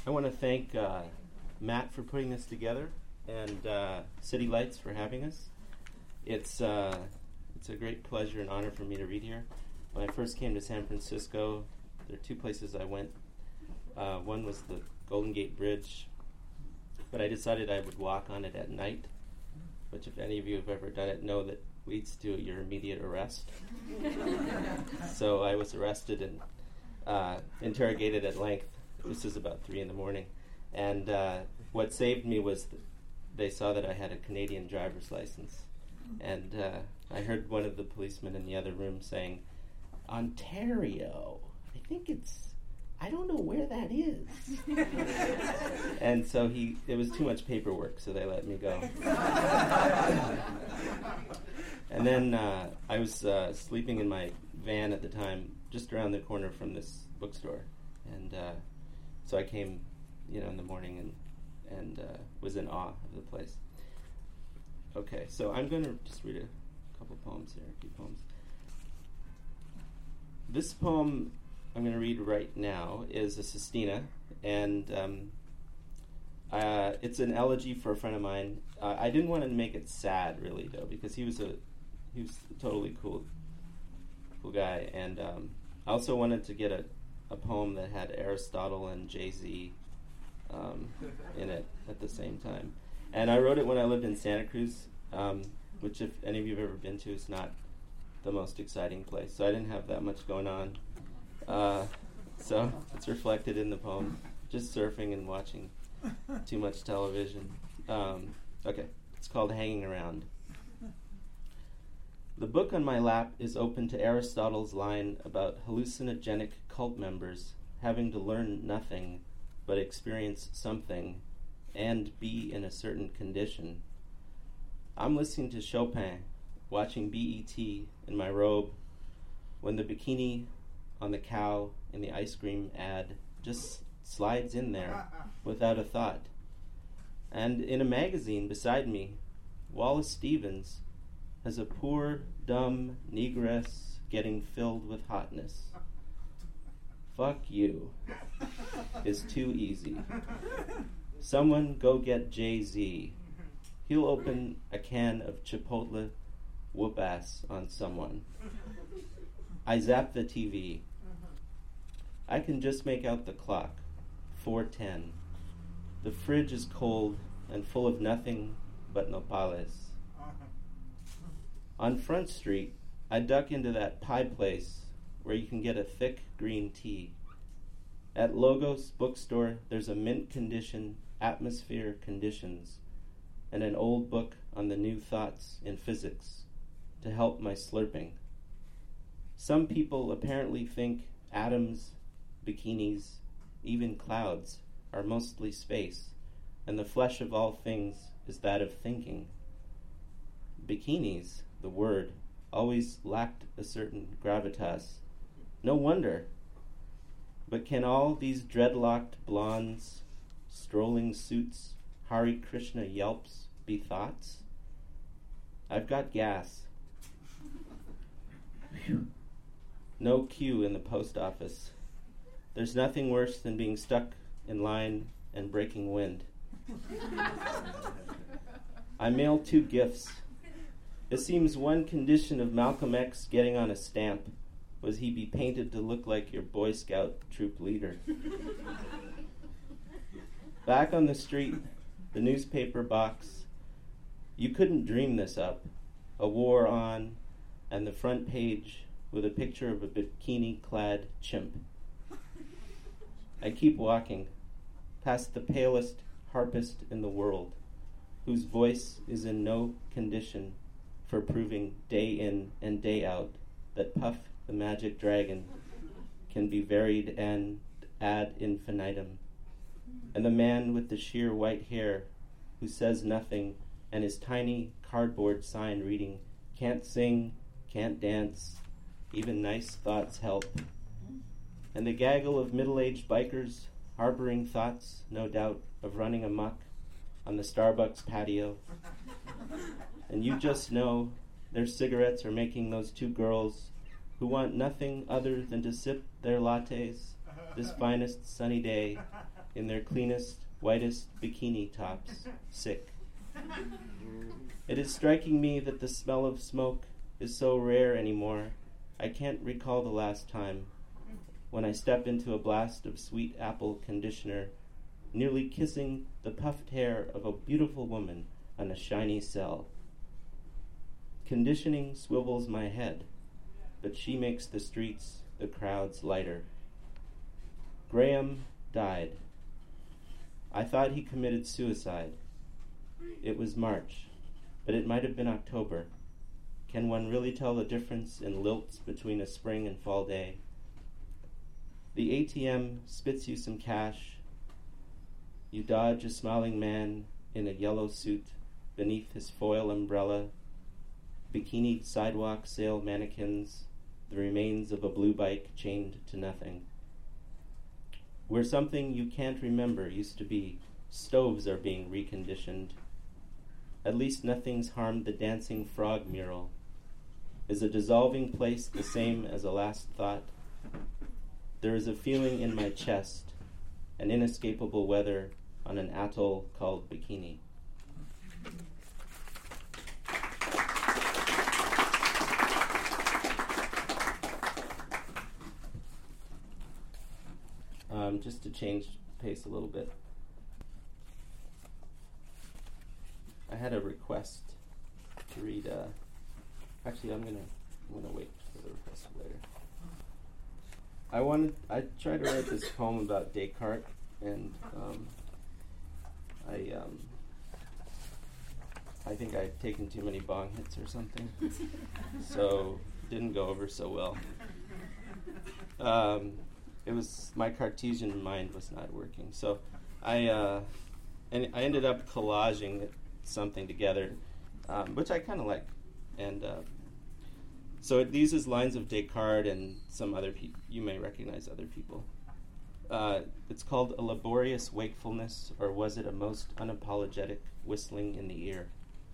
I want to thank Matt for putting this together and City Lights for having us. It's a great pleasure and honor for me to read here. When I first came to San Francisco, there are two places I went. One was the Golden Gate Bridge, but I decided I would walk on it at night, which if any of you have ever done it know that leads to your immediate arrest. So I was arrested and interrogated at length. This is about 3 a.m. And what saved me was they saw that I had a Canadian driver's license. And I heard one of the policemen in the other room saying, Ontario, I don't know where that is. And so it was too much paperwork, so they let me go. And then I was sleeping in my van at the time, just around the corner from this bookstore. And so I came, in the morning and was in awe of the place. Okay, so I'm going to just read a couple poems here, a few poems. This poem I'm going to read right now is a sestina, and it's an elegy for a friend of mine. I didn't want to make it sad, really, though, because he was a totally cool guy, and I also wanted to get a poem that had Aristotle and Jay-Z in it at the same time. And I wrote it when I lived in Santa Cruz, which if any of you have ever been to, is not the most exciting place. So I didn't have that much going on. So it's reflected in the poem, just surfing and watching too much television. Okay, it's called Hanging Around. The book on my lap is open to Aristotle's line about hallucinogenic cult members having to learn nothing but experience something and be in a certain condition. I'm listening to Chopin, watching BET in my robe, when the bikini on the cow in the ice cream ad just slides in there without a thought. And in a magazine beside me, Wallace Stevens has a poor, dumb negress getting filled with hotness. Fuck you is too easy. Someone go get Jay-Z. He'll open a can of Chipotle whoop-ass on someone. I zap the TV. I can just make out the clock, 4:10. The fridge is cold and full of nothing but nopales. On Front Street, I duck into that pie place where you can get a thick green tea. At Logos bookstore, there's a mint condition, atmosphere conditions, and an old book on the new thoughts in physics to help my slurping. Some people apparently think atoms, bikinis, even clouds are mostly space, and the flesh of all things is that of thinking. Bikinis, the word, always lacked a certain gravitas. No wonder. But can all these dreadlocked blondes, strolling suits, Hare Krishna yelps be thoughts? I've got gas. Whew. No queue in the post office. There's nothing worse than being stuck in line and breaking wind. I mailed 2 gifts. It seems one condition of Malcolm X getting on a stamp was he be painted to look like your Boy Scout troop leader. Back on the street, the newspaper box. You couldn't dream this up. A war on, and the front page with a picture of a bikini-clad chimp. I keep walking, past the palest harpist in the world, whose voice is in no condition for proving day in and day out that Puff the Magic Dragon can be varied and ad infinitum, and the man with the sheer white hair who says nothing and his tiny cardboard sign reading, can't sing, can't dance, even nice thoughts help, and the gaggle of middle-aged bikers harboring thoughts, no doubt, of running amok on the Starbucks patio. And you just know their cigarettes are making those 2 girls who want nothing other than to sip their lattes this finest sunny day in their cleanest, whitest bikini tops, sick. It is striking me that the smell of smoke is so rare anymore. I can't recall the last time when I stepped into a blast of sweet apple conditioner, nearly kissing the puffed hair of a beautiful woman on a shiny cell. Conditioning swivels my head, but she makes the streets, the crowds lighter. Graham died. I thought he committed suicide. It was March, but it might have been October. Can one really tell the difference in lilts between a spring and fall day? The ATM spits you some cash. You dodge a smiling man in a yellow suit beneath his foil umbrella, bikinied sidewalk sale mannequins, the remains of a blue bike chained to nothing. Where something you can't remember used to be, stoves are being reconditioned. At least nothing's harmed the dancing frog mural. Is a dissolving place the same as a last thought? There is a feeling in my chest, an inescapable weather on an atoll called Bikini. Just to change pace a little bit, I had a request to read. Actually, I'm gonna wait for the request for later. I tried to write this poem about Descartes, and I think I'd taken too many bong hits or something, so didn't go over so well. It was my Cartesian mind was not working, so I ended up collaging something together, which I kind of like, and so it uses lines of Descartes and some other people. You may recognize other people. It's called A Laborious Wakefulness, or was it a most unapologetic whistling in the ear?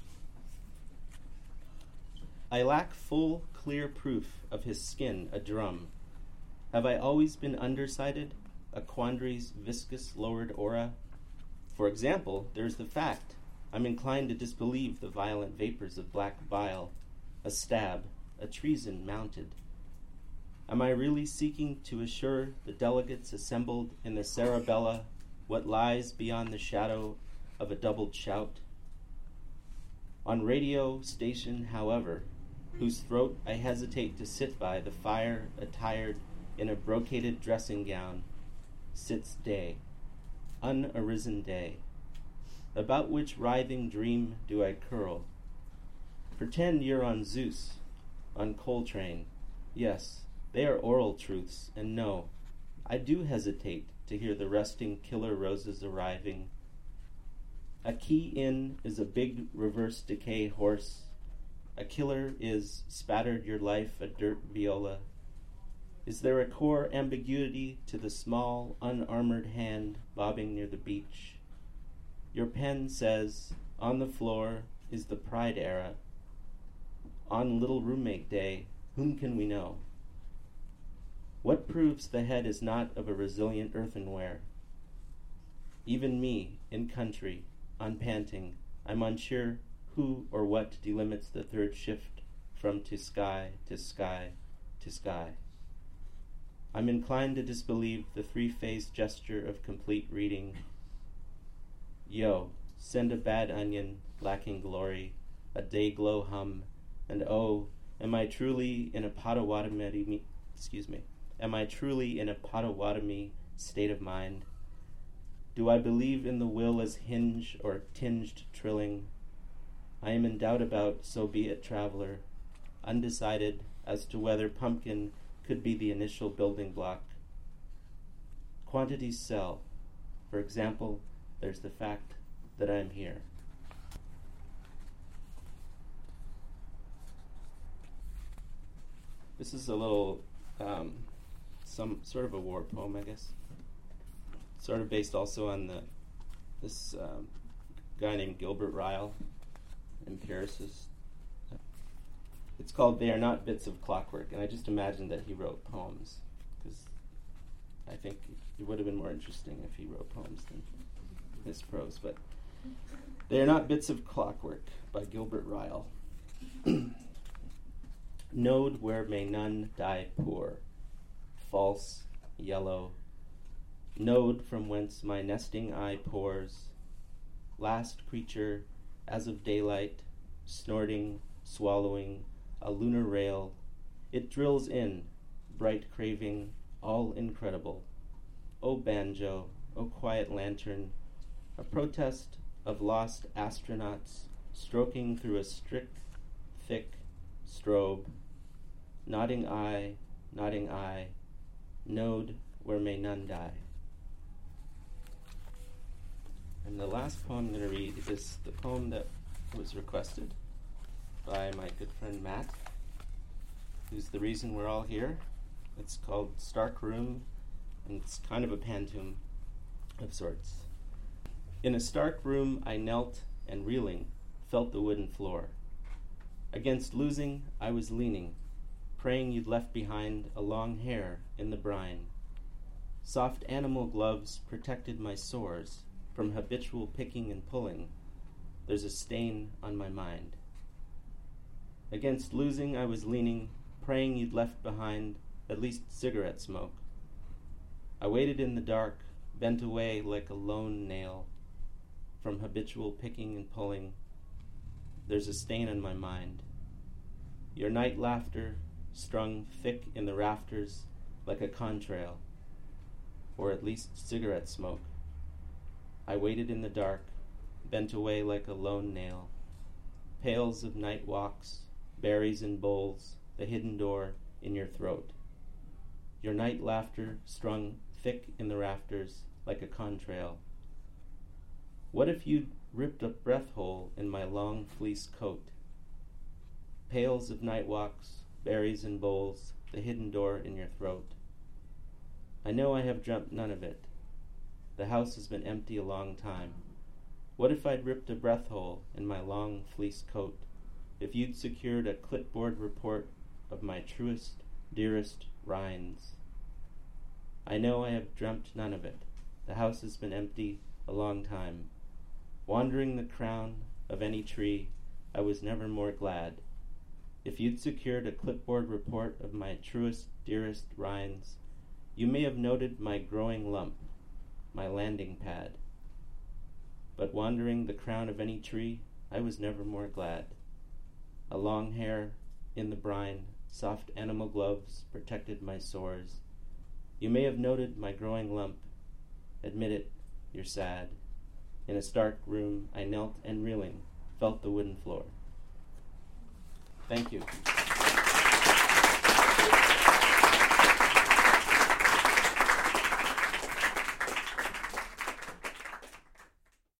I lack full, clear proof of his skin a drum. Have I always been undersighted, a quandary's viscous lowered aura? For example, there's the fact I'm inclined to disbelieve the violent vapors of black bile, a stab, a treason mounted. Am I really seeking to assure the delegates assembled in the cerebella what lies beyond the shadow of a doubled shout? On radio station, however, whose throat I hesitate to sit by the fire attired in a brocaded dressing gown, sits day, unarisen day. About which writhing dream do I curl? Pretend you're on Zeus, on Coltrane. Yes, they are oral truths, and no, I do hesitate to hear the resting killer roses arriving. A key-in is a big reverse decay horse. A killer is spattered your life a dirt viola. Is there a core ambiguity to the small, unarmored hand bobbing near the beach? Your pen says, on the floor is the pride era. On little roommate day, whom can we know? What proves the head is not of a resilient earthenware? Even me, in country, unpanting, I'm unsure who or what delimits the third shift from to sky to sky to sky. I'm inclined to disbelieve the three-phase gesture of complete reading. Yo, send a bad onion, lacking glory, a day-glow hum, and oh, am I truly in a Potawatomi state of mind? Do I believe in the will as hinge or tinged trilling? I am in doubt about so be it, traveler, undecided as to whether pumpkin could be the initial building block. Quantities sell. For example, there's the fact that I'm here. This is a little, some sort of a war poem, I guess. Sort of based also on this guy named Gilbert Ryle, empiricist. It's called They Are Not Bits of Clockwork, and I just imagined that he wrote poems, because I think it would have been more interesting if he wrote poems than his prose, but They Are Not Bits of Clockwork by Gilbert Ryle. Node where may none die poor, false, yellow, node from whence my nesting eye pours, last creature as of daylight, snorting, swallowing, a lunar rail, it drills in, bright craving, all incredible. O banjo, O quiet lantern, a protest of lost astronauts stroking through a strict, thick strobe, nodding eye, node where may none die. And the last poem I'm going to read is the poem that was requested by my good friend Matt, who's the reason we're all here. It's called Stark Room, and it's kind of a pantoum of sorts. In a stark room I knelt and reeling, felt the wooden floor. Against losing I was leaning, praying you'd left behind a long hair in the brine. Soft animal gloves protected my sores from habitual picking and pulling. There's a stain on my mind. Against losing I was leaning, praying you'd left behind at least cigarette smoke. I waited in the dark, bent away like a lone nail from habitual picking and pulling. There's a stain on my mind. Your night laughter strung thick in the rafters like a contrail, or at least cigarette smoke. I waited in the dark, bent away like a lone nail. Pails of night walks, berries in bowls, the hidden door in your throat. Your night laughter strung thick in the rafters like a contrail. What if you'd ripped a breath hole in my long fleece coat? Pails of night walks, berries in bowls, the hidden door in your throat. I know I have dreamt none of it. The house has been empty a long time. What if I'd ripped a breath hole in my long fleece coat? If you'd secured a clipboard report of my truest, dearest rhymes. I know I have dreamt none of it. The house has been empty a long time. Wandering the crown of any tree, I was never more glad. If you'd secured a clipboard report of my truest, dearest rhymes, you may have noted my growing lump, my landing pad. But wandering the crown of any tree, I was never more glad. A long hair in the brine, soft animal gloves protected my sores. You may have noted my growing lump. Admit it, you're sad. In a stark room, I knelt and reeling, felt the wooden floor. Thank you.